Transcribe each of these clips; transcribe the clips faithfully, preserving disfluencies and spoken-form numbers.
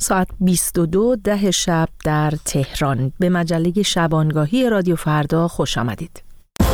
ساعت بیست و دو ده شب در تهران. به مجله شبانگاهی رادیو فردا خوش آمدید.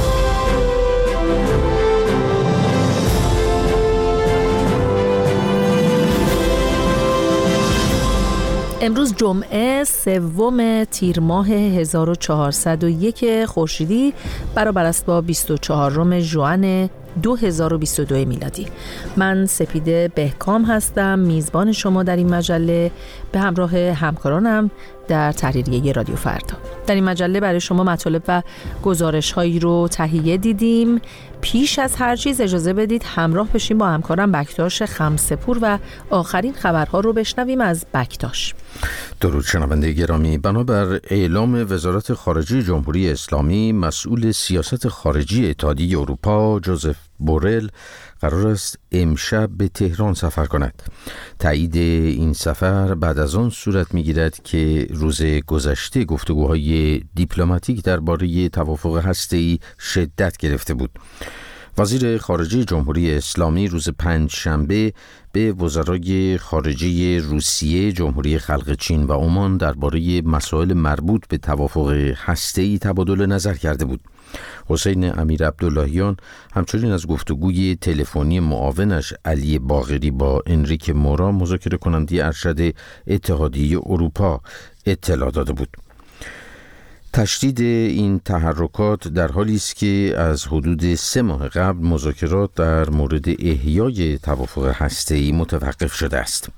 امروز جمعه سوم تیر ماه هزار و چهارصد و یک خورشیدی برابر است با بیست و چهارم ژوئن دو هزار و بیست و دو میلادی. من سپیده بهکام هستم، میزبان شما در این مجله به همراه همکارانم در تحریریه رادیو فردا. در این مجله برای شما مطالب و گزارش هایی رو تهیه دیدیم. پیش از هر چیز اجازه بدید همراه بشیم با همکارم بکتاش خمسه‌پور و آخرین خبرها رو بشنویم از بکتاش. درود شنونده گرامی، بنابر اعلام وزارت خارجه جمهوری اسلامی، مسئول سیاست خارجی اتحادیه اروپا جوزف بورل قرار است امشب به تهران سفر کند. تایید این سفر بعد از آن صورت می‌گیرد که روز گذشته گفتگوهای دیپلماتیک درباره توافق هسته‌ای شدت گرفته بود. وزیر خارجه جمهوری اسلامی روز پنج شنبه به وزرای خارجه روسیه، جمهوری خلق چین و عمان درباره مسائل مربوط به توافق هسته‌ای تبادل نظر کرده بود. حسین امیر عبداللهیان همچنین از گفتگوی تلفنی معاونش علی باقری با انریک مورا، مذاکره کننده ارشد اتحادیه اروپا، اطلاع داده بود. تشدید این تحرکات در حالی است که از حدود سه ماه قبل مذاکرات در مورد احیای توافق هسته‌ای متوقف شده است.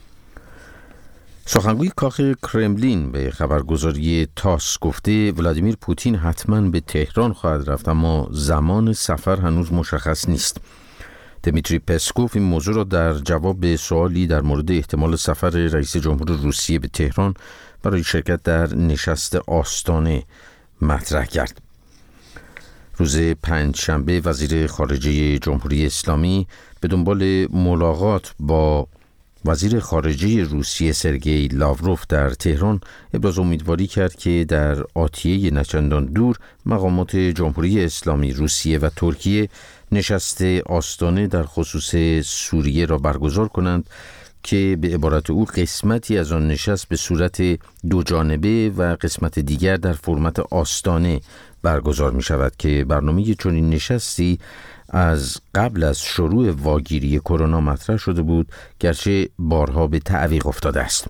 سخنگوی کاخ کرملین به خبرگزاری تاس گفته ولادیمیر پوتین حتما به تهران خواهد رفت، اما زمان سفر هنوز مشخص نیست. دمیتری پسکوف این موضوع را در جواب به سوالی در مورد احتمال سفر رئیس جمهور روسیه به تهران برای شرکت در نشست آستانه مطرح کرد. روز پنج شنبه وزیر خارجه جمهوری اسلامی به دنبال ملاقات با وزیر خارجه روسیه سرگئی لاوروف در تهران ابراز امیدواری کرد که در آتیه نچندان دور مقامات جمهوری اسلامی روسیه و ترکیه نشست آستانه در خصوص سوریه را برگزار کنند که به عبارت او قسمتی از آن نشست به صورت دو جانبه و قسمت دیگر در فرمت آستانه برگزار می شود که برنامه چنین نشستی از قبل از شروع واگیری کرونا مطرح شده بود، گرچه بارها به تعویق افتاده است.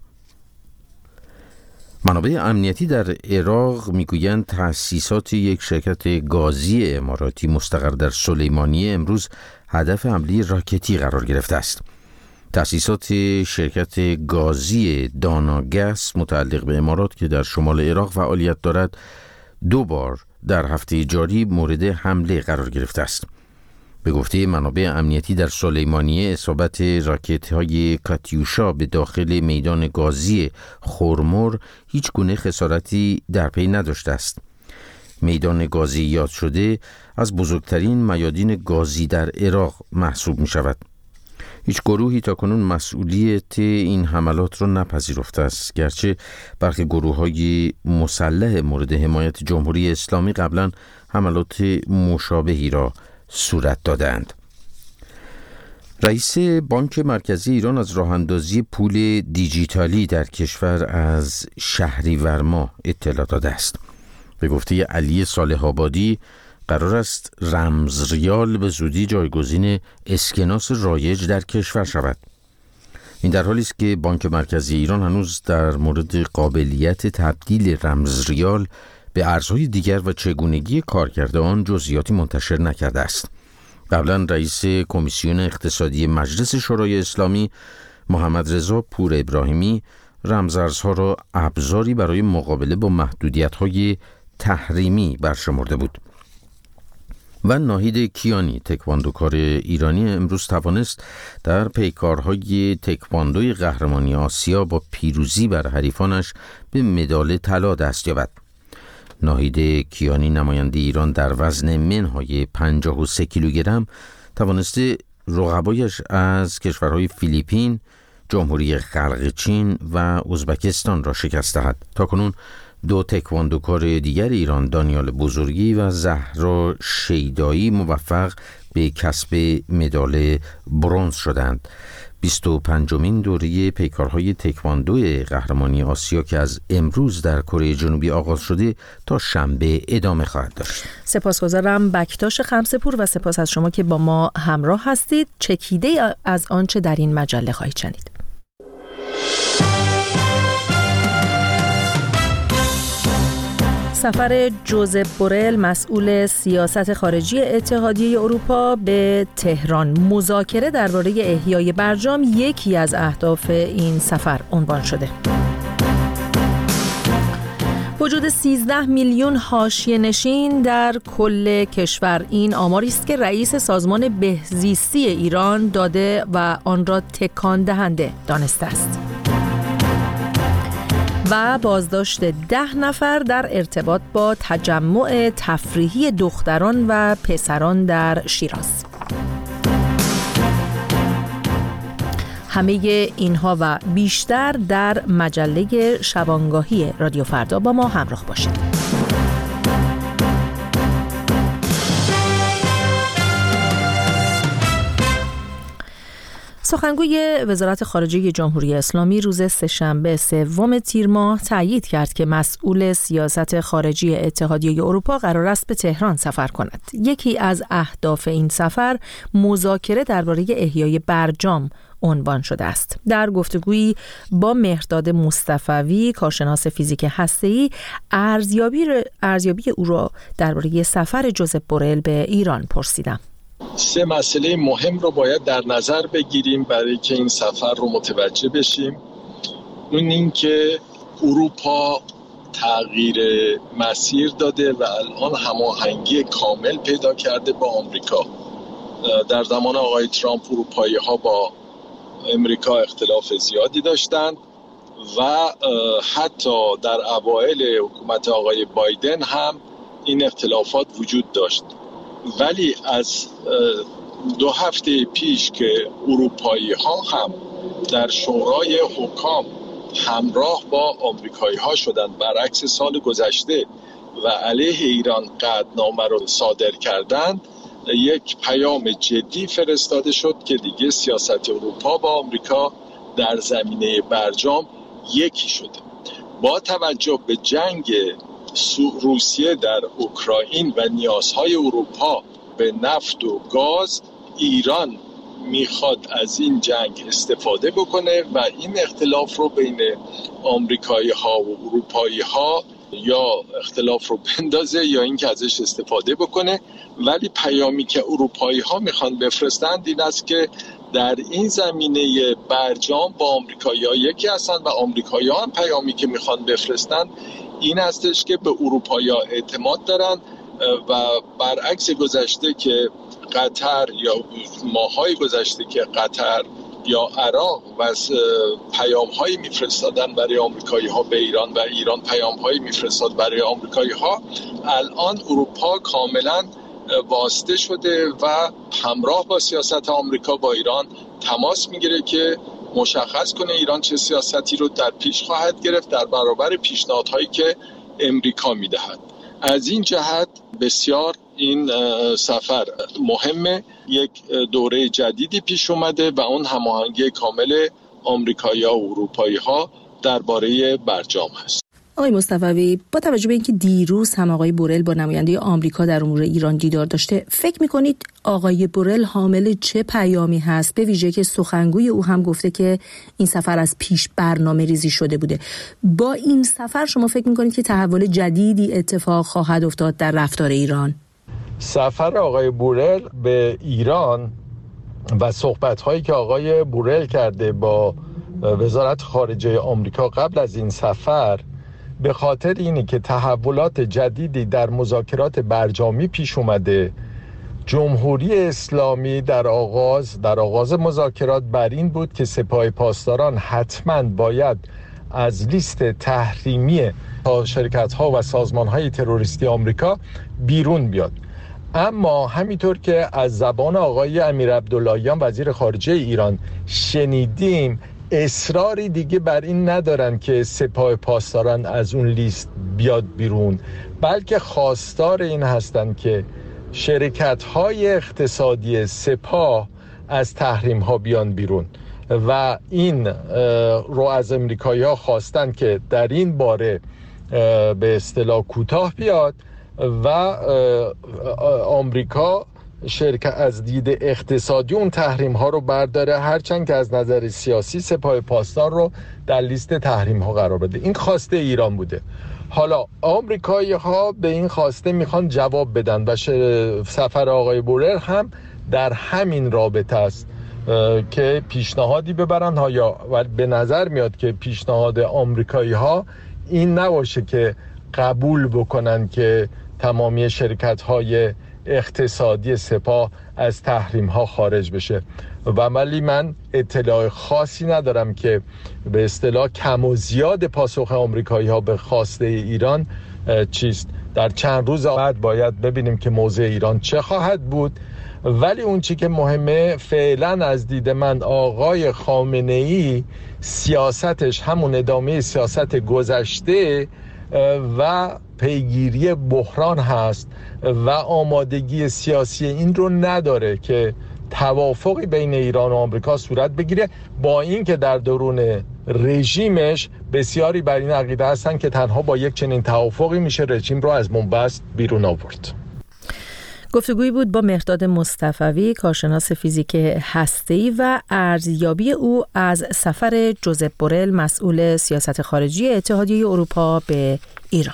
منابع امنیتی در عراق میگویند تأسیسات یک شرکت گازی اماراتی مستقر در سلیمانیه امروز هدف حمله راکتی قرار گرفته است. تأسیسات شرکت گازی داناگس متعلق به امارات که در شمال عراق فعالیت دارد دو بار در هفته جاری مورد حمله قرار گرفته است. به گفته منابع امنیتی در سلیمانیه، اصابت راکت‌های کاتیوشا به داخل میدان گازی خرمر هیچ گونه خسارتی در پی نداشته است. میدان گازی یاد شده از بزرگترین میادین گازی در عراق محسوب می شود. هیچ گروهی تاکنون مسئولیت این حملات را نپذیرفته است، گرچه برخی گروه‌های مسلح مورد حمایت جمهوری اسلامی قبلا حملات مشابهی را صورت دادند. رئیس بانک مرکزی ایران از راه‌اندازی پول دیجیتالی در کشور از شهریور ماه اطلاع داده است. به گفته علی صالح آبادی قرار است رمز ریال به زودی جایگزین اسکناس رایج در کشور شود. این در حالی است که بانک مرکزی ایران هنوز در مورد قابلیت تبدیل رمز ریال به ارزهای دیگر و چگونگی کارکرد آن جزئیاتی منتشر نکرده است. قبلا رئیس کمیسیون اقتصادی مجلس شورای اسلامی محمد رضا پور ابراهیمی رمزارزها را ابزاری برای مقابله با محدودیت‌های تحریمی برشمرده بود. و ناهید کیانی تکواندوکار ایرانی امروز توانست در پیکارهای تکواندوی قهرمانی آسیا با پیروزی بر حریفانش به مدال طلا دست یابد. ناهید کیانی نماینده ایران در وزن منهای پنجاه و سه کیلوگرم توانسته رقبایش از کشورهای فیلیپین، جمهوری خلق چین و ازبکستان را شکست دهد. تاکنون دو تکواندوکار دیگر ایران، دانیال بزرگی و زهرا شیدایی، موفق به کسب مدال برنز شدند. بیست و پنجمین دوره پیکارهای تکواندو قهرمانی آسیا که از امروز در کره جنوبی آغاز شده تا شنبه ادامه خواهد داشت. سپاسگزارم بکتاش خمسه‌پور و سپاس از شما که با ما همراه هستید. چکیده از آنچه در این مجله خواهید شنید. سفر جوزپ بورل مسئول سیاست خارجی اتحادیه اروپا به تهران. مذاکره درباره احیای برجام یکی از اهداف این سفر عنوان شده. وجود سیزده میلیون حاشیه نشین در کل کشور، این آماری است که رئیس سازمان بهزیستی ایران داده و آن را تکان دهنده دانسته است. و بازداشت ده نفر در ارتباط با تجمع تفریحی دختران و پسران در شیراز. همه اینها و بیشتر در مجله شبانگاهی رادیو فردا با ما همراه باشید. سخنگوی وزارت خارجه جمهوری اسلامی روز سه‌شنبه سوم تیر ماه تأیید کرد که مسئول سیاست خارجی اتحادیه اروپا قرار است به تهران سفر کند. یکی از اهداف این سفر مذاکره درباره احیای برجام عنوان شده است. در گفتگویی با مهرداد مصطفوی کارشناس فیزیک هسته‌ای ارزیابی ارزیابی او را درباره سفر جوزپ بورل به ایران پرسیدم. سه مسئله مهم رو باید در نظر بگیریم برای که این سفر رو متوجه بشیم. اون این که اروپا تغییر مسیر داده و الان هماهنگی کامل پیدا کرده با آمریکا. در زمان آقای ترامپ اروپایی ها با امریکا اختلاف زیادی داشتند و حتی در اوایل حکومت آقای بایدن هم این اختلافات وجود داشت. ولی از دو هفته پیش که اروپایی ها هم در شورای حکام همراه با آمریکایی ها شدند، برعکس سال گذشته و علیه ایران قطعنامه رو صادر کردند، یک پیام جدی فرستاده شد که دیگه سیاست اروپا با آمریکا در زمینه برجام یکی شده. با توجه به جنگ روسیه در اوکراین و نیازهای اروپا به نفت و گاز، ایران میخواد از این جنگ استفاده بکنه و این اختلاف رو بین آمریکایی ها و اروپایی ها یا اختلاف رو بندازه یا اینکه ازش استفاده بکنه. ولی پیامی که اروپایی ها میخوان بفرستند این است که در این زمینه برجام با آمریکایی ها یکی هستن و آمریکایی ها هم پیامی که میخوان بفرستند این هستش که به اروپایی ها اعتماد دارن و برعکس گذشته که قطر یا ماهای گذشته که قطر یا عراق و پیام هایی میفرستادن برای آمریکایی ها به ایران و ایران پیام هایی میفرستاد برای آمریکایی ها، الان اروپا کاملا واسطه شده و همراه با سیاست آمریکا با ایران تماس میگیره که مشخص کنه ایران چه سیاستی رو در پیش خواهد گرفت در برابر پیشنهادهایی که امریکا میدهد. از این جهت بسیار این سفر مهمه. یک دوره جدیدی پیش اومده و اون هماهنگی کامل آمریکایی‌ها و اروپایی‌ها درباره برجام هست. آقای مصطفوی، با توجه به اینکه دیروز هم آقای بورل با نماینده آمریکا در امور ایران دیدار داشته، فکر می‌کنید آقای بورل حامل چه پیامی هست؟ به ویژه که سخنگوی او هم گفته که این سفر از پیش برنامه ریزی شده بوده. با این سفر شما فکر می‌کنید که تحول جدیدی اتفاق خواهد افتاد در رفتار ایران؟ سفر آقای بورل به ایران و صحبت‌هایی که آقای بورل کرده با وزارت خارجه آمریکا قبل از این سفر به خاطر اینه که تحولات جدیدی در مذاکرات برجامی پیش اومده. جمهوری اسلامی در آغاز در آغاز مذاکرات بر این بود که سپاه پاسداران حتماً باید از لیست تحریمی شرکت‌ها و سازمان‌های تروریستی آمریکا بیرون بیاد. اما همینطور که از زبان آقای امیر عبداللهیان وزیر خارجه ایران شنیدیم، اصراری دیگه بر این ندارن که سپاه پاسداران از اون لیست بیاد بیرون، بلکه خواستار این هستن که شرکت‌های اقتصادی سپاه از تحریم‌ها بیان بیرون. و این رو از امریکایی‌ها خواستن که در این باره به اصطلاح کوتاه بیاد و آمریکا شرکت از دید اقتصادی اون تحریم ها رو برداره، هرچند که از نظر سیاسی سپاه پاسدار رو در لیست تحریم ها قرار بده. این خواسته ایران بوده. حالا آمریکایی ها به این خواسته میخوان جواب بدن و سفر آقای بورل هم در همین رابطه است که پیشنهادی ببرن ها، یا به نظر میاد که پیشنهاد آمریکایی ها این نباشه که قبول بکنن که تمامی شرکت های اقتصادی سپاه از تحریم ها خارج بشه. و ولی من اطلاع خاصی ندارم که به اصطلاح کم و زیاد پاسخ آمریکایی ها به خواسته ایران چیست. در چند روز بعد باید ببینیم که موضع ایران چه خواهد بود. ولی اون چی که مهمه فعلا از دید من آقای خامنه‌ای سیاستش همون ادامه سیاست گذشته و پیگیری بحران هست و آمادگی سیاسی این رو نداره که توافقی بین ایران و آمریکا صورت بگیره، با اینکه در درون رژیمش بسیاری بر این عقیده هستن که تنها با یک چنین توافقی میشه رژیم رو از بنبست بیرون آورد. گفتگویی بود با مهرداد مصطفوی، کارشناس فیزیک هسته‌ای و ارزیابی او از سفر جوزپ بورل، مسئول سیاست خارجی اتحادیه اروپا به ایران.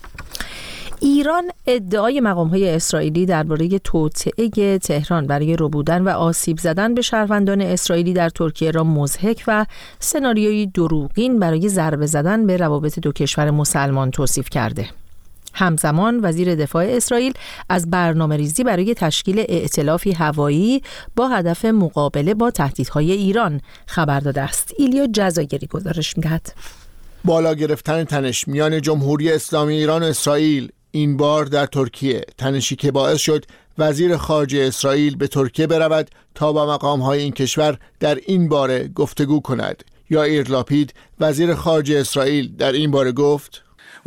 ایران ادعای مقام‌های اسرائیلی درباره توطئه تهران برای ربودن و آسیب زدن به شهروندان اسرائیلی در ترکیه را مضحک و سناریویی دروغین برای ضربه زدن به روابط دو کشور مسلمان توصیف کرده. همزمان وزیر دفاع اسرائیل از برنامه‌ریزی برای تشکیل ائتلافی هوایی با هدف مقابله با تهدیدهای ایران خبر داده است. ایلیا جزایری گزارش می‌دهد. بالا گرفتن تنش میان جمهوری اسلامی ایران و اسرائیل این بار در ترکیه، تنشی که باعث شد وزیر خارجه اسرائیل به ترکیه برود تا با مقام‌های این کشور در این باره گفتگو کند. یائیر لاپید وزیر خارجه اسرائیل در این باره گفت: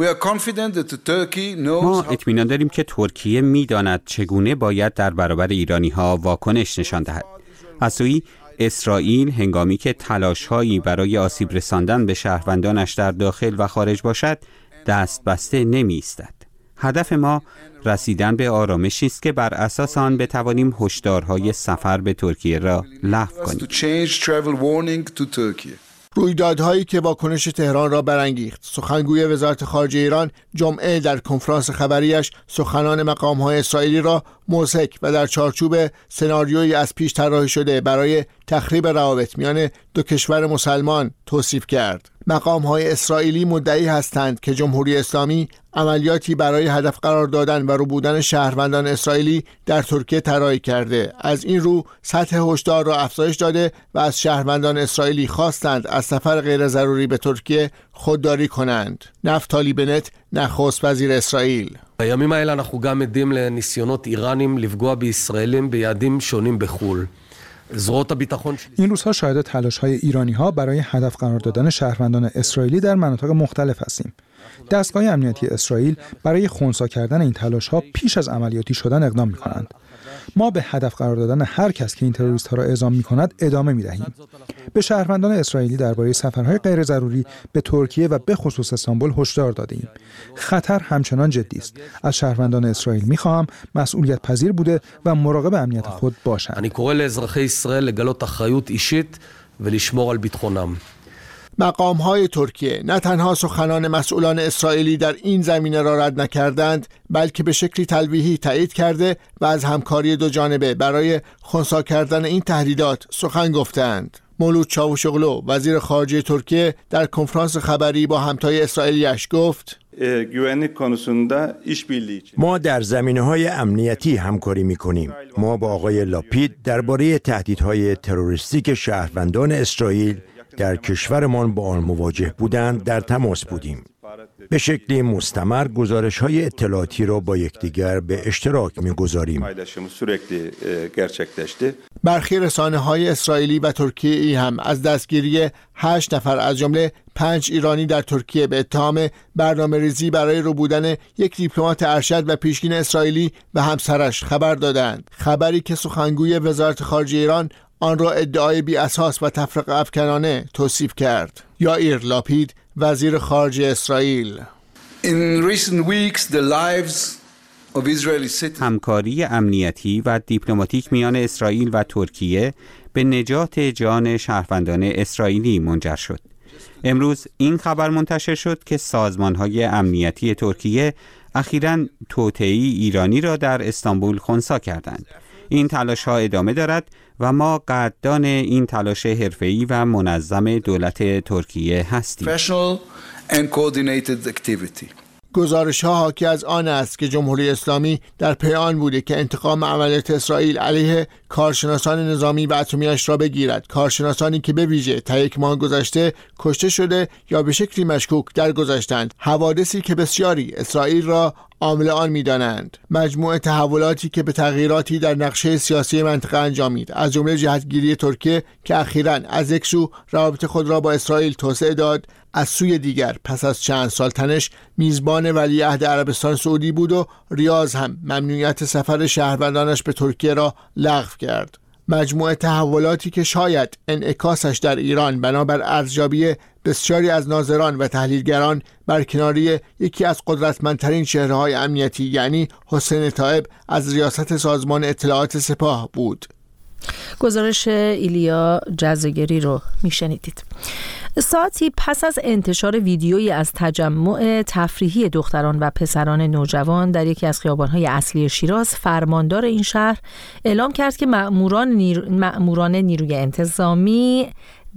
ما اطمینان داریم که ترکیه می‌داند چگونه باید در برابر ایرانی‌ها واکنش نشان دهد. از سوی اسرائیل هنگامی که تلاش‌هایی برای آسیب رساندن به شهروندانش در داخل و خارج باشد، دست بسته نمی‌ایستد. هدف ما رسیدن به آرامشی است که بر اساس آن بتوانیم هشدارهای سفر به ترکیه را لغو کنیم. رویدادهایی که واکنش تهران را برانگیخت. سخنگوی وزارت خارجه ایران جمعه در کنفرانس خبریش سخنان مقام‌های اسرائیلی را مضحک و در چارچوب سناریویی از پیش طراحی شده برای تخریب روابط میان دو کشور مسلمان توصیف کرد. مقام‌های اسرائیلی مدعی هستند که جمهوری اسلامی عملیاتی برای هدف قرار دادن و ربودن شهروندان اسرائیلی در ترکیه طراحی کرده. از این رو سطح هشدار را افزایش داده و از شهروندان اسرائیلی خواستند از سفر غیر ضروری به ترکیه خودداری کنند. نفتالی بنت، نخست وزیر اسرائیل: בימים האלה אנחנו גם עדים לניסיונות איראנים לפגוע בישראלים ביעדים שונים בחו"ל. این روزها شاهد تلاش‌های ایرانی‌ها برای هدف قرار دادن شهروندان اسرائیلی در مناطق مختلف هستیم. دستگاه امنیتی اسرائیل برای خنثی کردن این تلاش‌ها پیش از عملیاتی شدن اقدام می‌کنند. ما به هدف قرار دادن هر کس که این تروریست‌ها را اعزام می‌کند ادامه می‌دهیم. به شهروندان اسرائیلی درباره سفرهای غیر ضروری به ترکیه و به خصوص استانبول هشدار داده‌ایم. خطر همچنان جدی است. از شهروندان اسرائیل می‌خواهم مسئولیت پذیر بوده و مراقب امنیت خود باشند. אני קורא לאזרחי ישראל לגלות אחריות אישית ולשמור על ביטחונם. مقام‌های ترکیه نه تنها سخنان مسئولان اسرائیلی در این زمینه را رد نکردند، بلکه به شکلی تلویحی تایید کرده و از همکاری دو جانبه برای خنثی kerdن این تهدیدات سخن گفتند. مولود چاوشوغلو وزیر خارجه ترکیه در کنفرانس خبری با همتای اسرائیلیش گفت: ما در زمینه‌های امنیتی همکاری می‌کنیم. ما با آقای لاپید درباره تهدیدهای تروریستی که شهروندان اسرائیل در کشورمان با آن مواجه بودند در تماس بودیم. به شکل مستمر گزارش‌های اطلاعاتی را با یکدیگر به اشتراک می‌گذاریم. برخی رسانه‌های اسرائیلی و ترکیه‌ای هم از دستگیری هشت نفر از جمله پنج ایرانی در ترکیه به اتهام برنامه‌ریزی برای ربودن یک دیپلمات ارشد و پیشین اسرائیلی و همسرش خبر دادند. خبری که سخنگوی وزارت خارجه ایران آن را ادعای بی اساس و تفرقه افکنانه توصیف کرد. یائیر لاپید وزیر خارجه اسرائیل: In recent weeks the lives of Israeli citizens همکاری امنیتی و دیپلماتیک میان اسرائیل و ترکیه به نجات جان شهروندان اسرائیلی منجر شد. امروز این خبر منتشر شد که سازمان‌های امنیتی ترکیه اخیراً توطئه‌ای ایرانی را در استانبول خنثی کردند. این تلاش‌ها ادامه دارد و ما قدردان این تلاش حرفه‌ای و منظم دولت ترکیه هستیم. گزارش ها حاکی از آن است که جمهوری اسلامی در پی آن بوده که انتقام عملیات اسرائیل علیه کارشناسان نظامی و اتمی‌اش را بگیرد، کارشناسانی که به ویژه تا یک ماه گذشته کشته شده یا به شکلی مشکوک درگذشتند، حوادثی که بسیاری اسرائیل را عامل آن می‌دانند. مجموعه تحولاتی که به تغییراتی در نقشه سیاسی منطقه انجامید، از جمله جهتگیری ترکیه که اخیراً از یک سو روابط خود را با اسرائیل توسعه داد، از سوی دیگر پس از چند سال تنش میزبان ولیعهد عربستان سعودی بود و ریاض هم ممنوعیت سفر شهروندانش به ترکیه را لغو کرد. مجموعه تحولاتی که شاید انعکاسش در ایران بنابر ارزیابی بسیاری از ناظران و تحلیلگران بر کناری یکی از قدرتمندترین چهره‌های امنیتی یعنی حسین طایب از ریاست سازمان اطلاعات سپاه بود. گزارش ایلیا جزگری رو میشنیدید. ساعتی پس از انتشار ویدیویی از تجمع تفریحی دختران و پسران نوجوان در یکی از خیابان‌های اصلی شیراز، فرماندار این شهر اعلام کرد که مأموران نیر... مأموران نیروی انتظامی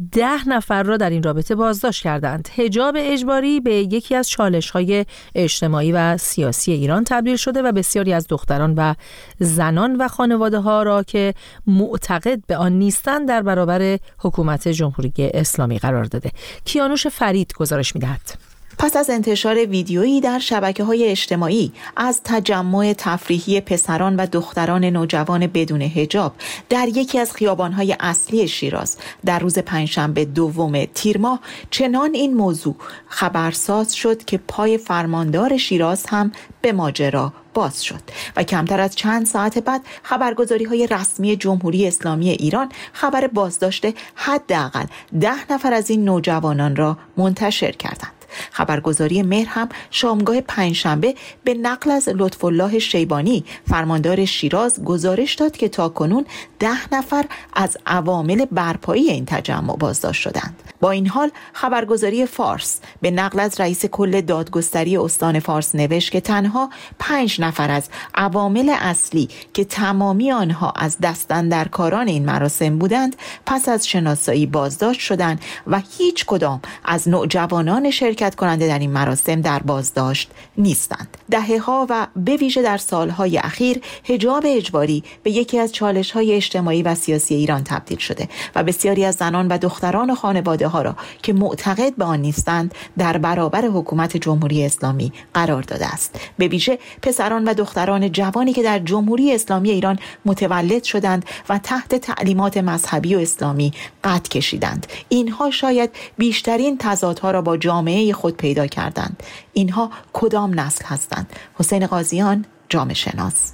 ده نفر را در این رابطه بازداشت کردند. حجاب اجباری به یکی از چالش‌های اجتماعی و سیاسی ایران تبدیل شده و بسیاری از دختران و زنان و خانواده‌ها را که معتقد به آن نیستند در برابر حکومت جمهوری اسلامی قرار داده. کیانوش فرید گزارش می‌دهد. پس از انتشار ویدیویی در شبکه‌های اجتماعی از تجمع تفریحی پسران و دختران نوجوان بدون حجاب در یکی از خیابان‌های اصلی شیراز در روز پنجشنبه دوم تیر ماه، چنان این موضوع خبرساز شد که پای فرماندار شیراز هم به ماجرا باز شد و کمتر از چند ساعت بعد خبرگزاری‌های رسمی جمهوری اسلامی ایران خبر بازداشت حداقل ده نفر از این نوجوانان را منتشر کردند. خبرگزاری مهر هم شامگاه پنجشنبه به نقل از لطف‌الله شیبانی فرماندار شیراز گزارش داد که تاکنون ده نفر از عوامل برپایی این تجمع بازداشت شدند. با این حال خبرگزاری فارس به نقل از رئیس کل دادگستری استان فارس نوشت که تنها پنج نفر از عوامل اصلی که تمامی آنها از دستاندرکاران این مراسم بودند پس از شناسایی بازداشت شدند و هیچ کدام از نوجوانان شرکت کننده در این مراسم در بازداشت نیستند. دهه‌ها و به ویژه در سالهای اخیر حجاب اجباری به یکی از چالش‌های اجتماعی و سیاسی ایران تبدیل شده و بسیاری از زنان و دختران و خانواده ها را که معتقد به آن نیستند در برابر حکومت جمهوری اسلامی قرار داده است. به ویژه پسران و دختران جوانی که در جمهوری اسلامی ایران متولد شدند و تحت تعلیمات مذهبی و اسلامی قد کشیدند. اینها شاید بیشترین تضادها را با جامعه خود پیدا کردند. اینها کدام نسل هستند؟ حسین قاضیان، جامعه شناس.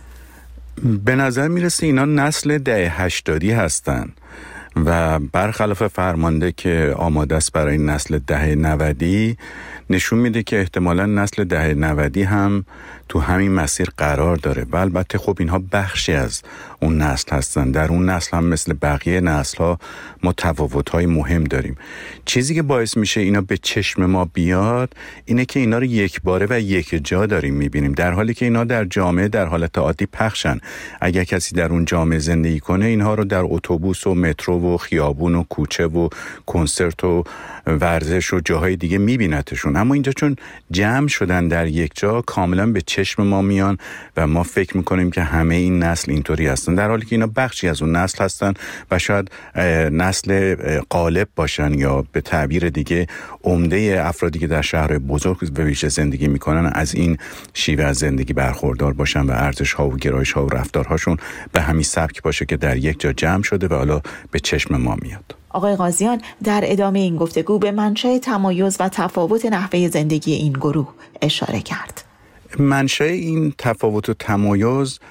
به نظر میرسه اینا نسل دهه هشتادی هستن و برخلاف فرمانده که آماده است برای نسل دهه نودی، نشون میده که احتمالاً نسل دهه نودی هم تو همین مسیر قرار داره و البته خب اینها بخشی از اون نسل هستن. در اون نسل هم مثل بقیه نسل ها ما تفاوت‌های مهم داریم. چیزی که باعث میشه اینا به چشم ما بیاد اینه که اینا رو یک باره و یک جا داریم میبینیم، در حالی که اینا در جامعه در حالت عادی پخشن. اگر کسی در اون جامعه زندگی کنه اینها رو در اتوبوس و مترو و خیابون و کوچه و کنسرت و ورزش و جاهای دیگه میبینتشون، اما اینجا چون جمع شدن در یک جا کاملا به چشم ما میان و ما فکر میکنیم که همه این نسل اینطوری هستن، در حالی که اینا بخشی از اون نسل هستن و شاید نسل غالب باشن یا به تعبیر دیگه عمده افرادی که در شهر بزرگ به ویژه زندگی میکنن از این شیوه از زندگی برخوردار باشن و ارزش ها و گرایش ها و رفتارهاشون به همین سبک باشه که در یک جا جمع شده و حالا به چشم ما میاد. آقای قاضیان در ادامه این گفتگو به منشأ تمایز و تفاوت نحوه زندگی این گروه اشاره کرد. منشأ این تفاوت و تمایز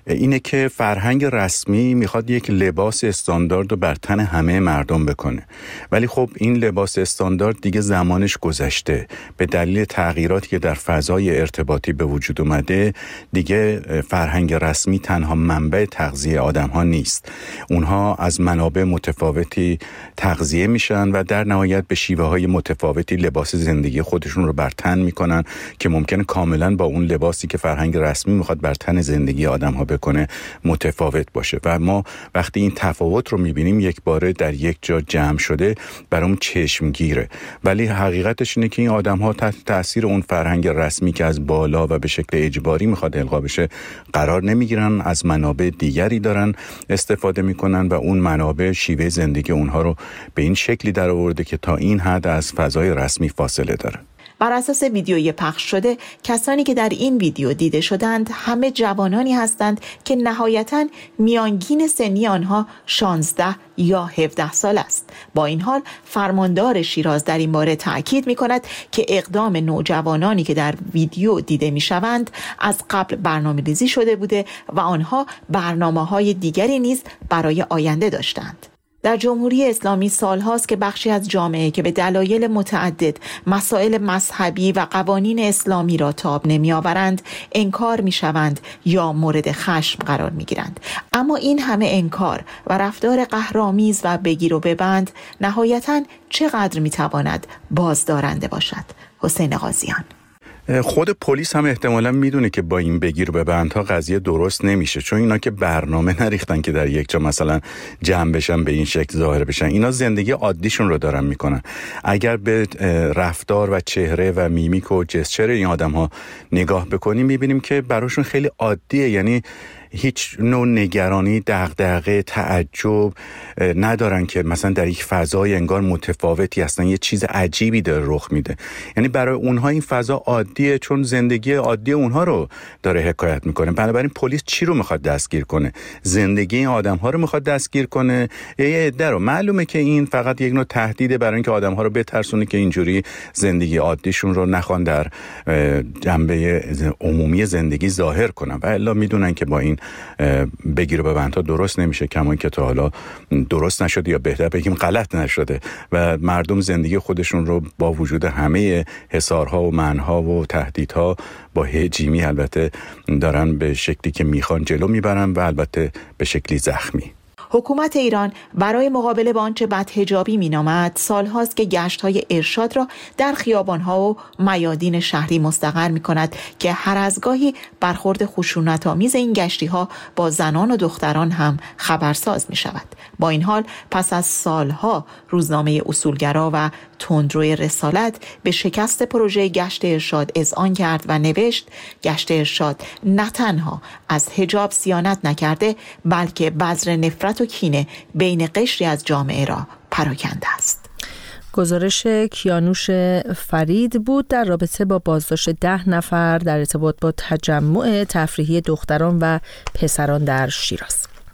اینه که فرهنگ رسمی میخواد یک لباس استاندارد رو بر تن همه مردم بکنه، ولی خب این لباس استاندارد دیگه زمانش گذشته. به دلیل تغییراتی که در فضای ارتباطی به وجود اومده دیگه فرهنگ رسمی تنها منبع تغذیه آدم ها نیست. اونها از منابع متفاوتی تغذیه میشن و در نهایت به شیوه های متفاوتی لباس زندگی خودشون رو بر تن میکنن که ممکنه کاملا با اون لباسی که فرهنگ رسمی میخواد بر تن زندگی آدم ها بکنه متفاوت باشه. و ما وقتی این تفاوت رو میبینیم یک باره در یک جا جمع شده برام چشمگیره، ولی حقیقتش اینه که این آدم ها تحت تاثیر اون فرهنگ رسمی که از بالا و به شکل اجباری میخواد القا بشه قرار نمیگیرن، از منابع دیگری دارن استفاده میکنن و اون منابع شیوه زندگی اونها رو به این شکلی در آورده که تا این حد از فضای رسمی فاصله داره. بر اساس ویدیوی پخش شده، کسانی که در این ویدیو دیده شدند همه جوانانی هستند که نهایتاً میانگین سنی آنها شانزده یا هفده سال است. با این حال فرماندار شیراز در این باره تأکید می کند که اقدام نوجوانانی که در ویدیو دیده می شوند از قبل برنامه ریزی شده بوده و آنها برنامه های دیگری نیز برای آینده داشتند. در جمهوری اسلامی سالهاست که بخشی از جامعه که به دلایل متعدد مسائل مذهبی و قوانین اسلامی را تاب نمی آورند انکار می شوند یا مورد خشم قرار می گیرند. اما این همه انکار و رفتار قهرآمیز و بگیر و ببند نهایتاً چقدر می تواند بازدارنده باشد؟ حسین قاضیان. خود پلیس هم احتمالاً میدونه که با این بگیر به بندها قضیه درست نمیشه، چون اینا که برنامه نریختن که در یک جا مثلا جمع بشن به این شکل ظاهر بشن. اینا زندگی عادیشون رو دارن میکنن. اگر به رفتار و چهره و میمیک و جسچر این آدم ها نگاه بکنیم میبینیم که براشون خیلی عادیه، یعنی هیچ نوع نگرانی، دغدغه، تعجب ندارن که مثلا در یک فضای انگار متفاوتی هستن، یه چیز عجیبی داره رخ میده. یعنی برای اونها این فضا عادیه، چون زندگی عادی اونها رو داره حکایت میکنه. بنابراین پلیس چی رو میخواد دستگیر کنه؟ زندگی این آدم‌ها رو میخواد دستگیر کنه یا یه عده رو؟ معلومه که این فقط یک نوع تهدیده برای اینکه آدم‌ها رو بترسونه که اینجوری زندگی عادیشون رو نخوان در جنبه عمومی زندگی ظاهر کنن، و الا میدونن که با این بگیر و ببندها درست نمیشه، کما اینکه تا حالا درست نشده یا بهتر بگیم غلط نشده و مردم زندگی خودشون رو با وجود همه حصارها و منعها و تهدیدها با هجیمی البته دارن به شکلی که میخوان جلو میبرن و البته به شکلی زخمی. حکومت ایران برای مقابله با آنچه بدحجابی مینامد سالهاست که گشت‌های ارشاد را در خیابان‌ها و میادین شهری مستقر می‌کند که هر از گاهی برخورد خشونت‌آمیز این گشتی‌ها با زنان و دختران هم خبرساز می‌شود. با این حال پس از سالها روزنامه اصولگرا و تندروی رسالت به شکست پروژه گشت ارشاد اذعان کرد و نوشت گشت ارشاد نه تنها از حجاب صیانت نکرده بلکه بذر نفرت و کینه بین قشری از جامعه را پراکنده است. گزارش کیانوش فرید بود در رابطه با بازداشت ده نفر در ارتباط با تجمع تفریحی دختران و پسران در شیراز.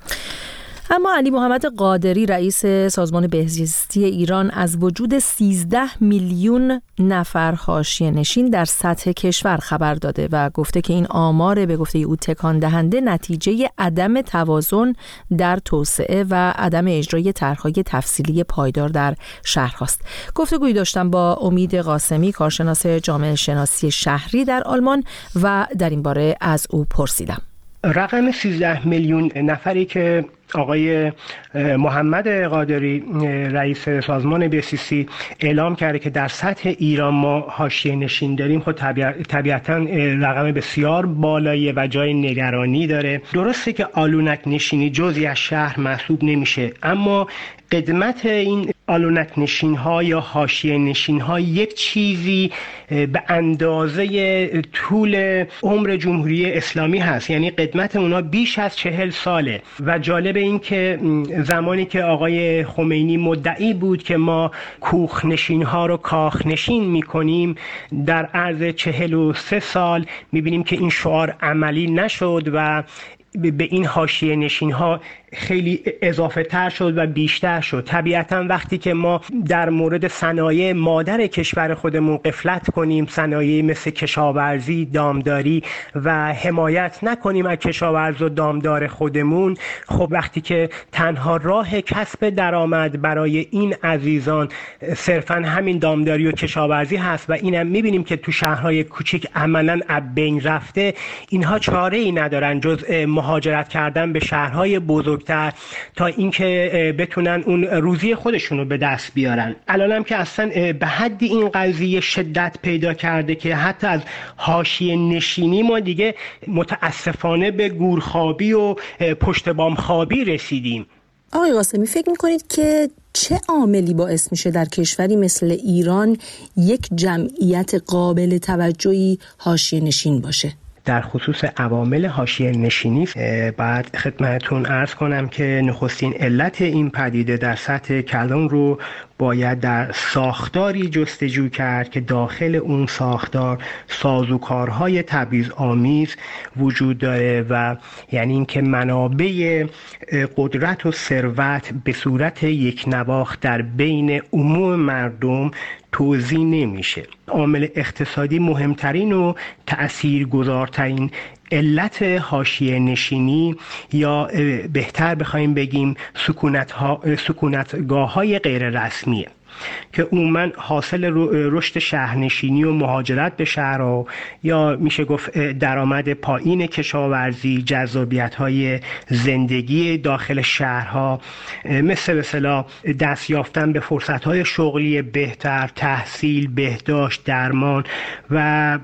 اما علی محمد قادری رئیس سازمان بهزیستی ایران از وجود سیزده میلیون نفر حاشیه نشین در سطح کشور خبر داده و گفته که این آمار به گفته او تکان دهنده نتیجه عدم توازن در توسعه و عدم اجرای طرح‌های تفصیلی پایدار در شهرهاست. گفتگویی داشتم با امید قاسمی، کارشناس جامعه شناسی شهری در آلمان، و در این باره از او پرسیدم. رقم سیزده میلیون نفری که آقای محمد قادری رئیس سازمان بهزیستی اعلام کرده که در سطح ایران ما حاشیه نشین داریم، خب طبیعتاً رقم بسیار بالاییه و جای نگرانی داره. درسته که آلونک نشینی جزئی از شهر محسوب نمیشه، اما قدمت این آلونک نشین ها یا حاشیه نشین ها یک چیزی به اندازه طول عمر جمهوری اسلامی هست، یعنی قدمت اونا بیش از چهل ساله. و جالب این که زمانی که آقای خمینی مدعی بود که ما کوخ نشین ها رو کاخ نشین میکنیم، در عرض چهل و سه سال میبینیم که این شعار عملی نشد و به این حاشیه نشین ها خیلی اضافه تر شد و بیشتر شد. طبیعتا وقتی که ما در مورد صنایع مادر کشور خودمون غفلت کنیم، صنایع مثل کشاورزی، دامداری و حمایت نکنیم از کشاورز و دامدار خودمون، خب وقتی که تنها راه کسب درآمد برای این عزیزان صرفا همین دامداری و کشاورزی هست و اینم میبینیم که تو شهرهای کوچیک عملاً از بین رفته، اینها چاره ای ندارن جز مهاجرت کردن به شهرهای بزرگتر تا اینکه بتونن اون روزی خودشون رو به دست بیارن. الانم که اصلا به حدی این قضیه شدت پیدا کرده که حتی از حاشیه نشینی ما دیگه متاسفانه به گورخوابی و پشت بام خوابی رسیدیم. آقای قاسمی، فکر میکنید که چه عاملی باعث میشه در کشوری مثل ایران یک جمعیت قابل توجهی حاشیه نشین باشه؟ در خصوص عوامل حاشیه نشینی بعد خدمتتون عرض کنم که نخستین علت این پدیده در سطح کلان رو باید در ساختاری جستجو کرد که داخل اون ساختار سازوکارهای تبعیض‌آمیز وجود داره و یعنی اینکه منابع قدرت و ثروت به صورت یک نواخت در بین عموم مردم توزیع نمیشه. عامل اقتصادی مهمترین و تأثیرگذارترین علت حاشیه نشینی یا بهتر بخوایم بگیم سکونت ها، سکونتگاه های غیر رسمیه که عموما حاصل رشد شهرنشینی و مهاجرت به شهرها یا میشه گفت درآمد پایین کشاورزی، جذابیت‌های زندگی داخل شهرها مثل مثلا دست یافتن به فرصت‌های شغلی بهتر، تحصیل، بهداشت، درمان و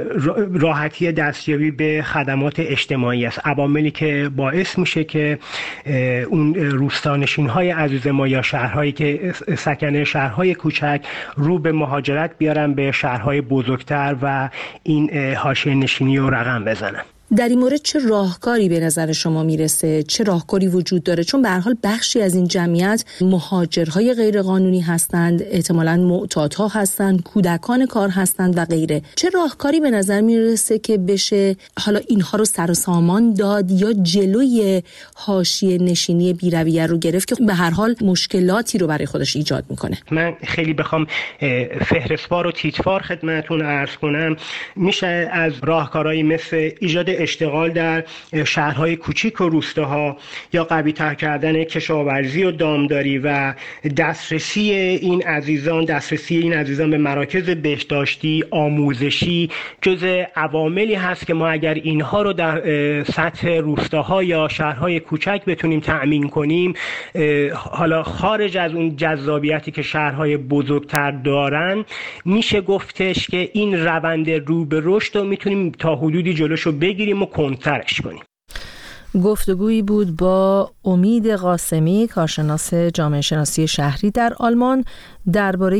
راحتی دستیابی به خدمات اجتماعی است. عواملی که باعث میشه که اون روستانشین‌های عزیز ما یا شهرهایی که سکنه شهرهای کوچک رو به مهاجرت بیارن به شهرهای بزرگتر و این حاشیه نشینی رو رقم بزنن. در این مورد چه راهکاری به نظر شما میرسه؟ چه راهکاری وجود داره؟ چون به هر حال بخشی از این جمعیت مهاجرهای غیرقانونی هستند، احتمالاً معتادها هستند، کودکان کار هستند و غیره. چه راهکاری به نظر میرسه که بشه حالا اینها رو سر و سامان داد یا جلوی حاشیه نشینی بی‌رویه رو گرفت که به هر حال مشکلاتی رو برای خودش ایجاد میکنه؟ من خیلی بخوام فهرستوار و تیتوار خدمتتون عرض کنم، میشه از راهکارهای مثل ایجاد اشتغال در شهرهای کوچیک و روستاها یا قوی‌تر کردن کشاورزی و دامداری و دسترسی این عزیزان دسترسی این عزیزان به مراکز بهداشتی، آموزشی جزء عواملی هست که ما اگر اینها رو در سطح روستاها یا شهرهای کوچک بتونیم تأمین کنیم، حالا خارج از اون جذابیتی که شهرهای بزرگتر دارن، میشه گفتش که این روند رو به رشد رو میتونیم تا حدودی جلوشو بگیریم و کنترش کنیم. گفتگویی بود با امید قاسمی، کارشناس جامعه شناسی شهری در آلمان، درباره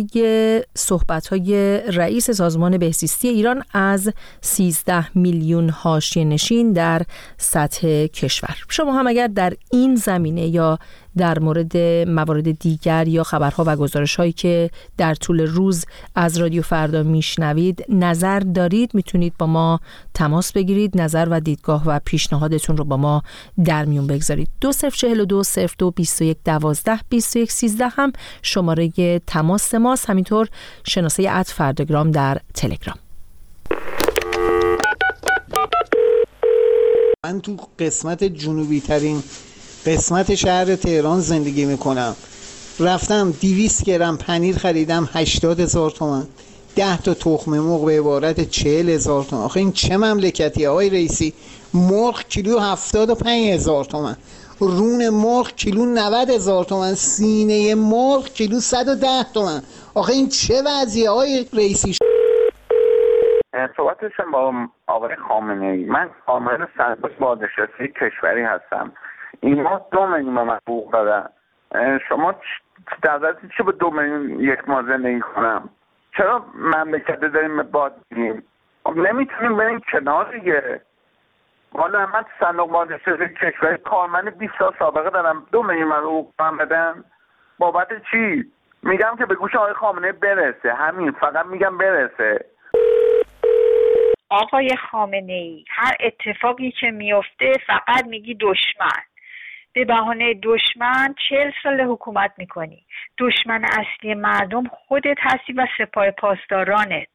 صحبت‌های رئیس سازمان بهزیستی ایران از سیزده میلیون حاشیه نشین در سطح کشور. شما هم اگر در این زمینه یا در مورد موارد دیگر یا خبرها و گزارش‌هایی که در طول روز از رادیو فردا میشنوید نظر دارید، میتونید با ما تماس بگیرید، نظر و دیدگاه و پیشنهادتون رو با ما در میون بگذارید. دو صفر چهل و دو صفر دو بیست و یک دوازده بیست و یک سیزده هم شماره تماس ماست، همینطور شناسه ات فرداگرام در تلگرام. من تو قسمت جنوبی ترین قسمت شهر تهران زندگی میکنم. رفتم دویست گرم پنیر خریدم هشتاد هزار تومان، ده تا تخم مرغ به عبارت چهل هزار تومان. آخه این چه مملکتیه آقای رئیسی؟ مرغ کیلو هفتاد و پنج هزار تومان، رون مرغ کیلو نود هزار تومان، سینه مرغ کیلو صد و ده تومان. آخه این چه وضعیه آقای رئیسی؟ صحبتشم با آقای خامنه‌ای. من عامل سرباز بازنشسته کشوری هستم. این ماه دو میلیون به من حقوق دادن. شما نظرتون چه به دو میلیون یک ماه زندگی کنم؟ چرا مملکت داریم باد میدیم؟ نمیتونیم بریم کنار دیگه. والا من صندوق بازنشسته کشوری کارمند بیست سال سابقه دارم، دو میلیون من حقوق من بدن بابت چی؟ میگم که به گوش آقای خامنه‌ای برسه، همین، فقط میگم برسه. آقای خامنه‌ای هر اتفاقی که میفته فقط میگی دشمن. به بهانه دشمن چهل سال حکومت میکنی. دشمن اصلی مردم خودت هستی و سپاه پاسدارانت.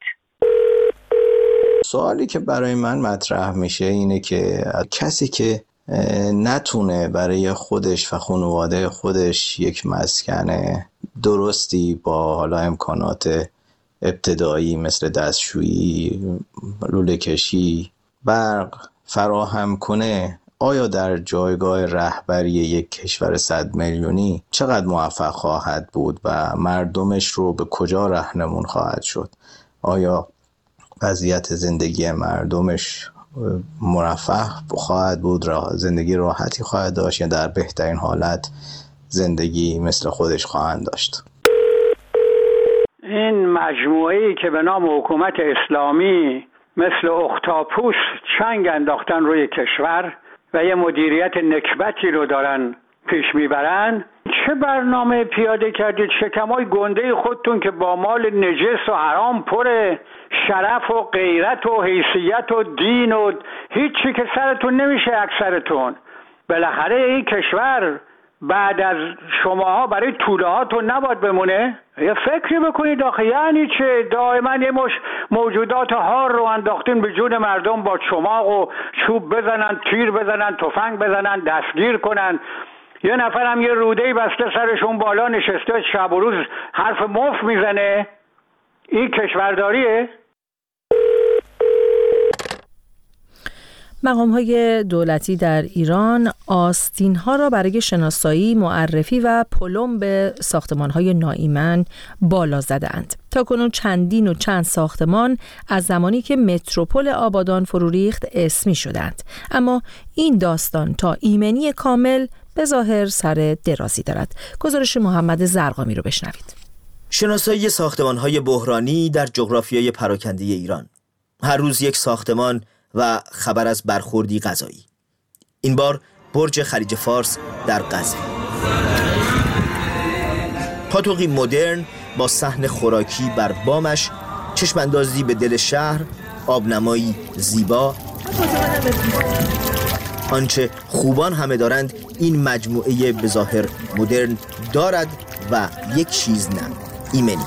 سوالی که برای من مطرح میشه اینه که کسی که نتونه برای خودش و خانواده خودش یک مسکن درستی با حالا امکانات ابتدایی مثل دستشویی، لوله کشی، برق فراهم کنه، آیا در جایگاه رهبری یک کشور صد میلیونی چقدر موفق خواهد بود و مردمش رو به کجا راهنمون خواهد شد؟ آیا وضعیت زندگی مردمش مرفه خواهد بود، زندگی راحتی خواهد داشت یا در بهترین حالت زندگی مثل خودش خواهند داشت؟ این مجموعه‌ای که به نام حکومت اسلامی مثل اختاپوس چنگ انداختن روی کشور و یه مدیریت نکبتی رو دارن پیش میبرن، چه برنامه پیاده کردید؟ شکمای گنده خودتون که با مال نجس و حرام پره، شرف و غیرت و حیثیت و دین و هیچی که سرتون نمیشه اکثرتون. بالاخره این کشور بعد از شماها برای توله هاتون نباید بمونه؟ یه فکری بکنید آخه. یعنی چه دائما یه مش موجودات هار رو انداختین به جون مردم با چماق و چوب بزنن، تیر بزنن، تفنگ بزنن، دستگیر کنن. یه نفر هم یه رودهی بسته سرشون بالا نشسته شب و روز حرف مفت میزنه. این کشورداریه؟ مقام‌های دولتی در ایران آستین‌ها را برای شناسایی، معرفی و پلمب ساختمان‌های ناایمن بالا زدند. تاکنون چندین و چند ساختمان از زمانی که متروپول آبادان فرو ریخت اسمی شدند. اما این داستان تا ایمنی کامل به ظاهر سر درازی دارد. گزارش محمد زرقامی رو بشنوید. شناسایی ساختمان‌های بحرانی در جغرافیای پراکنده ایران. هر روز یک ساختمان و خبر از برخوردی غذایی. این بار برج خلیج فارس در قزوین. پاتوقی مدرن با صحن خوراکی بر بامش، چشماندازی به دل شهر، آبنمایی زیبا. آنچه خوبان همه دارند این مجموعه به ظاهر مدرن دارد و یک چیز نه، ایمنی.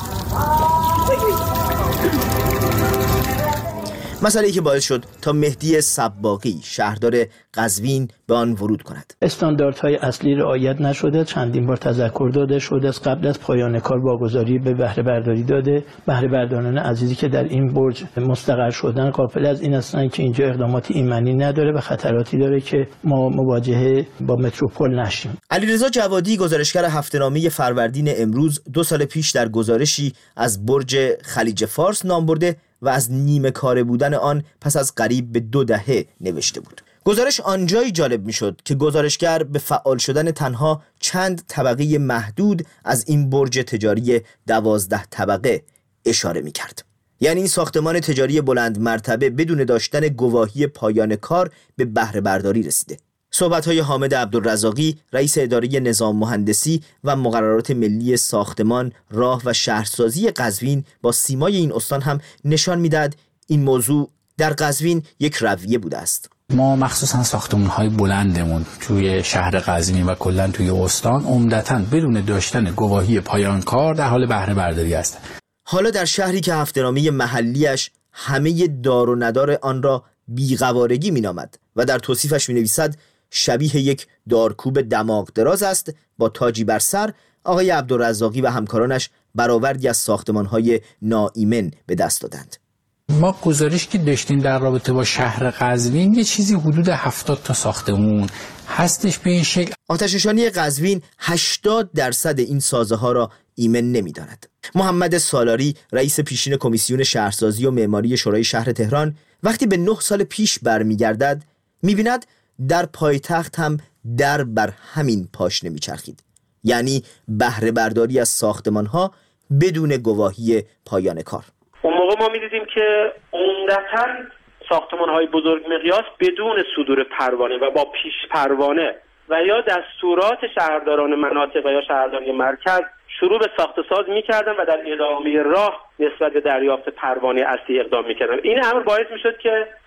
مسئله‌ای که باعث شد تا مهدی سباقی شهردار قزوین به آن ورود کند. استانداردهای اصلی رعایت نشده، چندین بار تذکر داده شده از قبل از پایان کار واگذاری به بهره برداری داده. بهره برداران عزیزی که در این برج مستقر شدن غافل از این هستند که اینجا اقدامات ایمنی نداره و خطراتی داره که ما مواجهه با متروپول نشیم. علیرضا جوادی گزارشگر هفته‌نامه فروردین امروز دو سال پیش در گزارشی از برج خلیج فارس نام برده و از نیمه کاره بودن آن پس از قریب به دو دهه نوشته بود. گزارش آنجایی جالب می شد که گزارشگر به فعال شدن تنها چند طبقه محدود از این برج تجاری دوازده طبقه اشاره می کرد. یعنی این ساختمان تجاری بلند مرتبه بدون داشتن گواهی پایان کار به بهره برداری رسیده. صحبت‌های حامد عبدالرزاقی رئیس اداره نظام مهندسی و مقررات ملی ساختمان، راه و شهرسازی قزوین با سیمای این استان هم نشان می‌دهد این موضوع در قزوین یک رویه بوده است. ما مخصوصا ساختمان‌های بلندمون توی شهر قزوین و کلاً توی استان عمدتاً بدون داشتن گواهی پایان کار در حال بهره برداری است. حالا در شهری که هفته‌نامه محلیش همه دار و ندار آن را بی‌قوارگی می‌نامد و در توصیفش می‌نویسد شبیه یک دارکوب دماغ دراز است با تاجی بر سر، آقای عبدالرزاقی و همکارانش برآوردی از ساختمان‌های ناایمن به دست دادند. ما گزارش که داشتیم در رابطه با شهر قزوین یه چیزی حدود هفتاد تا ساختمون هستش به این شکل. آتش‌نشانی قزوین هشتاد درصد این سازه ها را ایمن نمی‌داند. محمد سالاری رئیس پیشین کمیسیون شهرسازی و معماری شورای شهر تهران وقتی به نه سال پیش برمیگردد می‌بیند در پایتخت هم در بر همین پاشنه میچرخید، یعنی بهره برداری از ساختمان‌ها بدون گواهی پایان کار. اون موقع ما می‌دیدیم که عمدتاً ساختمان‌های بزرگ مقیاس بدون صدور پروانه و با پیش پروانه و یا دستورات شهرداران مناطق و یا شهرداری مرکز شروع به ساخت ساز می‌کردن و در ادامه راه نسبت به دریافت پروانه اصلی اقدام می‌کردن. این امر باعث می‌شد که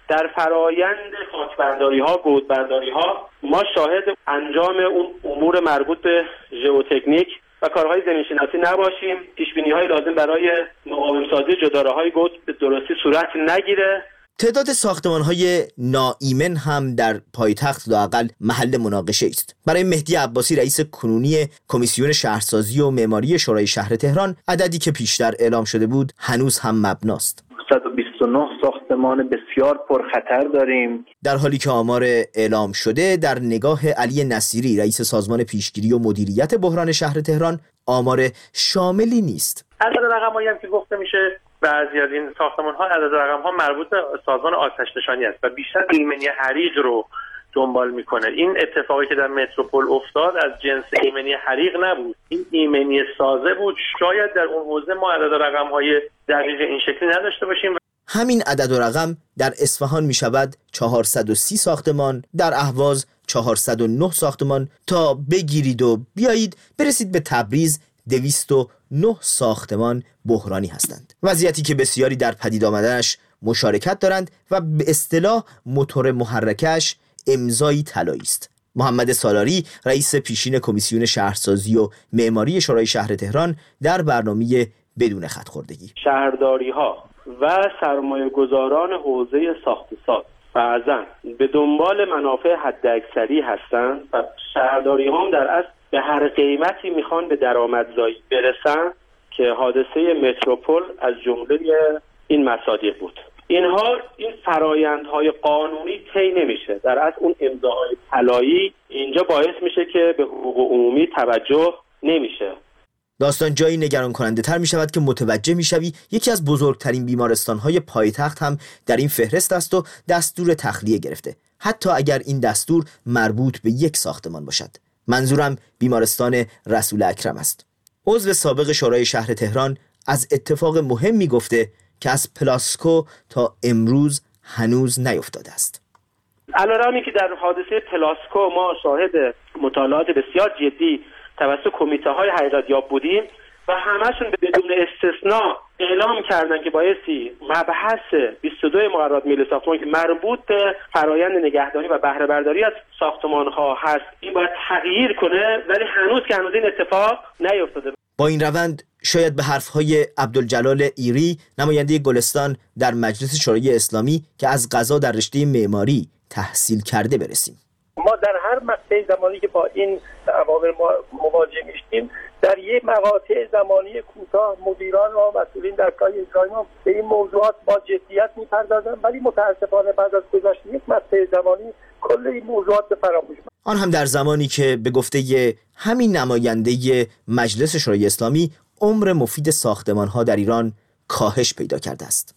در فرایند خاکبرداری ها، گودبرداری ها ما شاهد انجام اون امور مربوط به ژئوتکنیک و کارهای زمینشناسی نباشیم، پیشبینی های لازم برای مقاوم سازی جداره های گود به درستی صورت نگیره. تعداد ساختمان‌های ناایمن هم در پایتخت لااقل محل مناقشه است. برای مهدی عباسی رئیس کنونی کمیسیون شهرسازی و معماری شورای شهر تهران، عددی که پیشتر اعلام شده بود هنوز هم مبناست. صد و بیست و نه ساختمان بسیار پرخطر داریم. در حالی که آمار اعلام شده در نگاه علی نصیری رئیس سازمان پیشگیری و مدیریت بحران شهر تهران آمار شاملی نیست. عدد رقمایی هم که گفته میشه بعضی از این ساختمان‌ها عدد رقم‌ها مربوط به سازمان آتش نشانی است و بیشتر ایمنی حریق رو دنبال میکنه. این اتفاقی که در متروپول افتاد از جنس ایمنی حریق نبود، این ایمنی سازه بود. شاید در اون حوزه ما عدد رقم‌های دقیق این شکلی نداشته باشیم. همین عدد و رقم در اصفهان می شود چهارصد و سی ساختمان، در اهواز چهارصد و نه ساختمان، تا بگیرید و بیایید برسید به تبریز دویست و نه ساختمان بحرانی هستند. وضعیتی که بسیاری در پدید آمدنش مشارکت دارند و به اصطلاح موتور محرکش امضای طلایی است. محمد سالاری رئیس پیشین کمیسیون شهرسازی و معماری شورای شهر تهران در برنامه بدون خط‌خوردگی: شهرداری ها و سرمایه گذاران حوزه ساخت و ساز بعضاً به دنبال منافع حداکثری هستند و شهرداری ها هم در اصل به هر قیمتی میخوان به درآمدزایی برسن که حادثه متروپول از جمله این مصادیق بود. اینها این فرایندهای قانونی طی نمیشه. در اصل اون امضاءهای طلایی اینجا باعث میشه که به حقوق عمومی توجه نمیشه. داستان جایی نگران کننده تر می شود که متوجه می شوی یکی از بزرگترین بیمارستان‌های پایتخت هم در این فهرست است و دستور تخلیه گرفته، حتی اگر این دستور مربوط به یک ساختمان باشد. منظورم بیمارستان رسول اکرم است. عضو سابق شورای شهر تهران از اتفاق مهمی گفته که از پلاسکو تا امروز هنوز نیفتاده است. علیرغمی که در حادثه پلاسکو ما شاهد مطالعات بسیار جدی توسط کمیته های حقیقت یاب بودیم و همشون بدون استثناء اعلام کردن که بایستی مبحث بیست و دو مقررات ملی ساختمان که مربوط به فرایند نگهداری و بهره برداری از ساختمان ها هست این باید تغییر کنه، ولی هنوز که هنوز این اتفاق نیفتاده. با این روند شاید به حرفهای عبدالجلال ایری نماینده گلستان در مجلس شورای اسلامی که از قضا در رشته معماری تحصیل کرده برسیم. ما در هر مقطع زمانی که با این عوامل مواجه میشیم در یک مقاطع زمانی کوتاه مدیران و مسئولین در کار اجرایی ما به این موضوعات با جدیت میپردازند، ولی متاسفانه بعد از گذشت یک مقطع زمانی کل این موضوعات به فراموش می‌رود. آن هم در زمانی که به گفته همین نماینده مجلس شورای اسلامی عمر مفید ساختمان‌ها در ایران کاهش پیدا کرده است.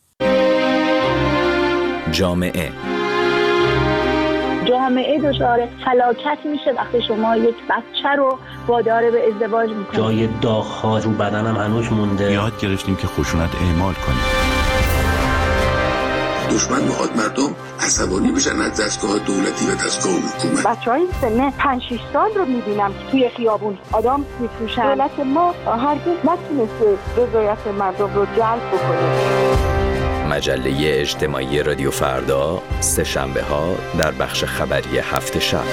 جامعه جامعه دچار فلاکت میشه وقتی شما یک بچه رو وادار به ازدواج میکنید. جای داغ‌ها رو بدنم هنوز مونده. یاد گرفتیم که خشونت اعمال کنیم. دشمن میخواد مردم عصبانی بشن از دستگاه دولتی و دستگاه حکومت. بچهای سن پنج شش سال رو میبینم که توی خیابون آدم میفروشن. دولت ما هرگز نتونسته رضایت مردم رو جلب بکنه. مجله اجتماعی رادیو فردا سه شنبه ها در بخش خبری هفت شب.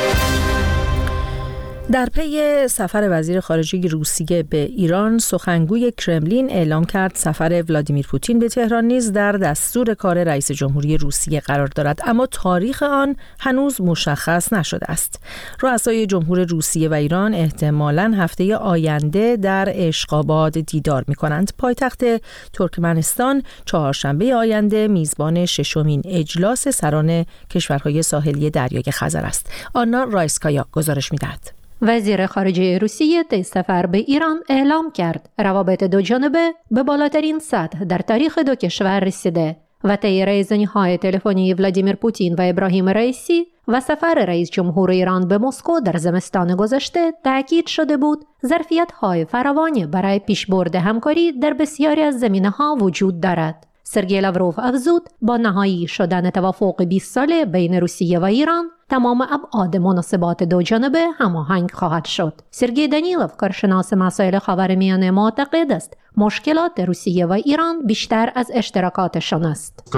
در پی سفر وزیر خارجه روسیه به ایران، سخنگوی کرملین اعلام کرد سفر ولادیمیر پوتین به تهران نیز در دستور کار رئیس جمهوری روسیه قرار دارد، اما تاریخ آن هنوز مشخص نشده است. رؤسای جمهور روسیه و ایران احتمالاً هفته آینده در اشقاباد دیدار می‌کنند. پایتخت ترکمنستان چهارشنبه آینده میزبان ششمین اجلاس سران کشورهای ساحلی دریای خزر است. آنا رایسکایا گزارش می‌دهد. وزیر خارجه روسیه طی سفر به ایران اعلام کرد روابط دو جانبه به بالاترین سطح در تاریخ دو کشور رسیده و طی رایزنی‌های تلفنی ولادیمیر پوتین و ابراهیم رئیسی و سفر رئیس جمهور ایران به مسکو در زمستان گذشته تأکید شده بود ظرفیت‌های فراوانی برای پیشبرد همکاری در بسیاری از زمینه‌ها وجود دارد. سرگئی لاوروف افزود با نهایی شدن توافق بیست ساله بین روسیه و ایران تمام ابعاد مناسبات دو جانبه هماهنگ خواهد شد. سرگئی دانیلوف، کارشناس مسائل خاورمیانه، معتقد است مشکلات روسیه و ایران بیشتر از اشتراکاتشان است.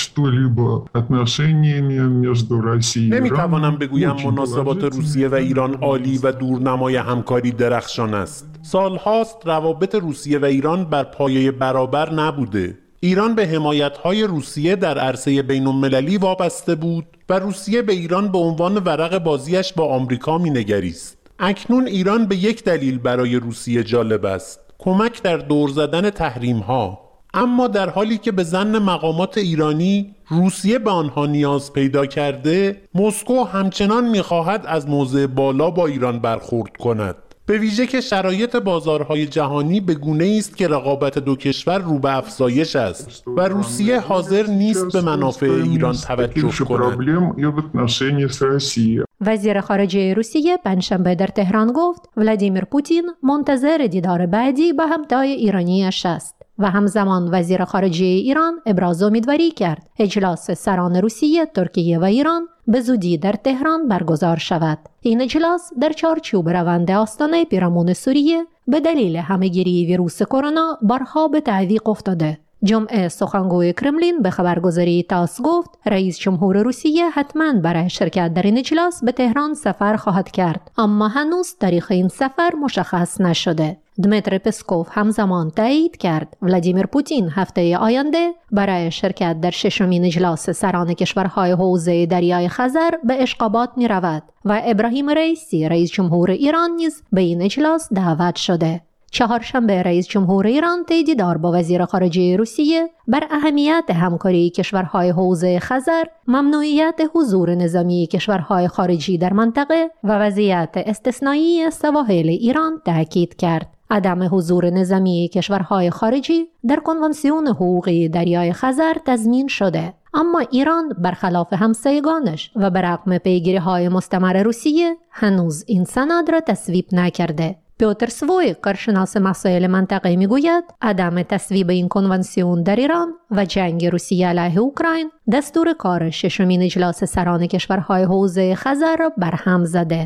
نمیتوانم بگویم مناسبات روسیه و ایران عالی و دورنمای همکاری درخشان است. سالهاست روابط روسیه و ایران بر پایه برابر نبوده. ایران به حمایت‌های روسیه در عرصه بین‌المللی وابسته بود و روسیه به ایران به عنوان ورق بازیش با آمریکا می‌نگریست. اکنون ایران به یک دلیل برای روسیه جالب است: کمک در دور زدن تحریم‌ها. اما در حالی که به ظن مقامات ایرانی روسیه به آنها نیاز پیدا کرده، مسکو همچنان می‌خواهد از موضع بالا با ایران برخورد کند. به ویژه که شرایط بازارهای جهانی به گونه‌ای است که رقابت دو کشور رو به افزایش است و روسیه حاضر نیست به منافع ایران توجه کند. وزیر خارجه روسیه پنجشنبه در تهران گفت ولادیمیر پوتین منتظر دیدار بعدی با همتای ایرانیش است و همزمان وزیر خارجه ایران ابراز امیدواری کرد اجلاس سران روسیه، ترکیه و ایران به زودی در تهران برگزار شود. این اجلاس در چارچوب روند آستانه پیرامون سوریه به دلیل همهگیری ویروس کرونا بارها به تعویق افتاده. جمعه سخنگوی کرملین به خبرگزاری تاس گفت رئیس جمهور روسیه حتما برای شرکت در این اجلاس به تهران سفر خواهد کرد، اما هنوز تاریخ این سفر مشخص نشده. دمیتری پسکوف همزمان تایید کرد ولادیمیر پوتین هفته آینده برای شرکت در ششمین اجلاس سران کشورهای حوزه دریای خزر به اشقابات می رود و ابراهیم رئیسی رئیس جمهور ایران نیز به این اجلاس دعوت شده. چهارشنبه رئیس جمهور ایران طی دیدار با وزیر خارجه روسیه بر اهمیت همکاری کشورهای حوزه خزر، ممنوعیت حضور نظامی کشورهای خارجی در منطقه و وضعیت استثنایی سواحل ایران تاکید کرد. عدم حضور نظامی کشورهای خارجی در کنوانسیون حقوقی دریای خزر تضمین شده، اما ایران برخلاف همسایگانش و برغم پیگیری‌های مستمر روسیه هنوز این سند را تصویب نکرده. پیوتر سوی، کارشناس مسائل منطقه، میگوید عدم تصویب این کنوانسیون در ایران و جنگ روسیه علیه اوکراین دستور کار ششمین اجلاس سران کشورهای حوزه خزر را برهم زده.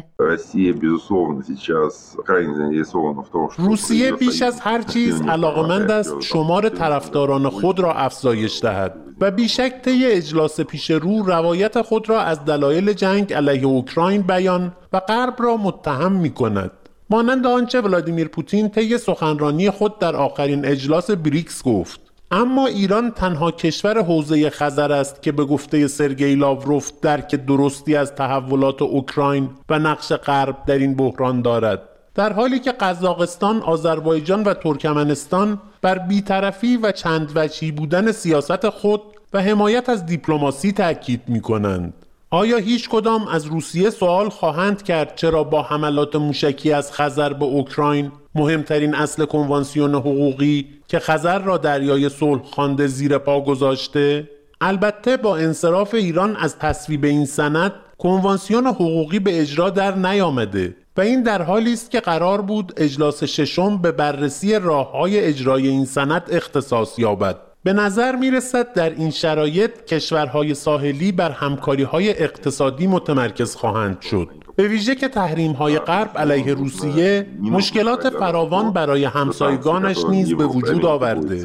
روسیه بیش از هر چیز علاقمند است شمار طرفداران خود را افزایش دهد و بیشک طی اجلاس پیش رو روایت خود را از دلایل جنگ علیه اوکراین بیان و غرب را متهم می‌کند. مانند آنچه ولادیمیر پوتین طی سخنرانی خود در آخرین اجلاس بریکس گفت. اما ایران تنها کشور حوزه خزر است که به گفته سرگئی لاوروف درک درستی از تحولات اوکراین و نقش غرب در این بحران دارد، در حالی که قزاقستان، آذربایجان و ترکمنستان بر بی‌طرفی و چند وجهی بودن سیاست خود و حمایت از دیپلماسی تأکید می‌کنند. آیا هیچ کدام از روسیه سوال خواهند کرد چرا با حملات موشکی از خزر به اوکراین، مهمترین اصل کنوانسیون حقوقی که خزر را دریای صلح خوانده، زیر پا گذاشته؟ البته با انصراف ایران از تصویب این سند، کنوانسیون حقوقی به اجرا در نیامده و این در حالی است که قرار بود اجلاس ششم به بررسی راه‌های اجرای این سند اختصاص یابد. به نظر می رسد در این شرایط کشورهای ساحلی بر همکاری‌های اقتصادی متمرکز خواهند شد، به ویژه که تحریم‌های غرب علیه روسیه مشکلات فراوان برای همسایگانش نیز به وجود آورده.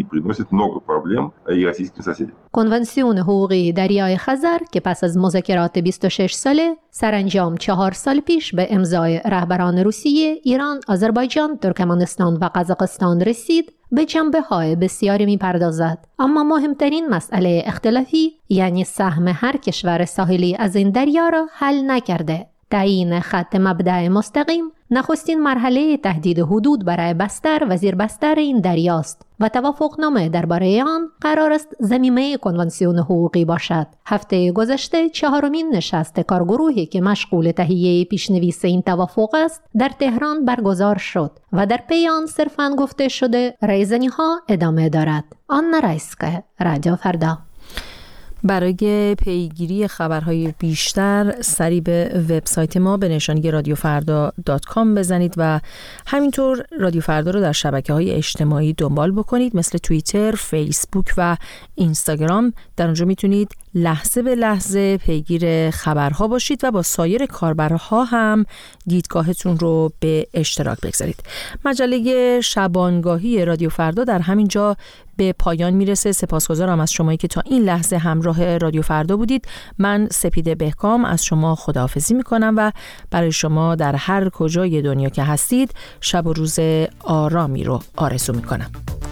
کنوانسیون حقوقی دریای خزر که پس از مذاکرات بیست و شش ساله سرانجام چهار سال پیش به امضای رهبران روسیه، ایران، آذربایجان، ترکمنستان و قزاقستان رسید، به جنبه‌های بسیاری می‌پردازد، اما مهمترین مسئله اختلافی یعنی سهم هر کشور ساحلی از این دریا را حل نکرده. تعیین خط مبدأ مستقیم نخستین مرحله تهدید حدود برای بستر و زیربستر این دریاست و توافقنامه درباره آن قرار است ضمیمه کنوانسیون حقوقی باشد. هفته گذشته چهارمین نشست کارگروهی که مشغول تهیه پیشنویس این توافق است در تهران برگزار شد و در پی آن صرفاً گفته شده ریزنی‌ها ادامه دارد. آنا رایسکا، رادیو فردا. برای پیگیری خبرهای بیشتر سری به وبسایت ما به نشانی رادیو فردا دات کام بزنید و همینطور رادیو فردا رو در شبکه‌های اجتماعی دنبال بکنید، مثل توییتر، فیسبوک و اینستاگرام. در اونجا میتونید لحظه به لحظه پیگیر خبرها باشید و با سایر کاربرها هم دیدگاهتون رو به اشتراک بگذارید. مجله شبانگاهی رادیو فردا در همین جا به پایان میرسه. سپاسگزارم از شمایی که تا این لحظه همراه رادیو فردا بودید. من سپیده بهکام از شما خداحافظی میکنم و برای شما در هر کجای دنیا که هستید شب و روز آرامی رو آرزو میکنم.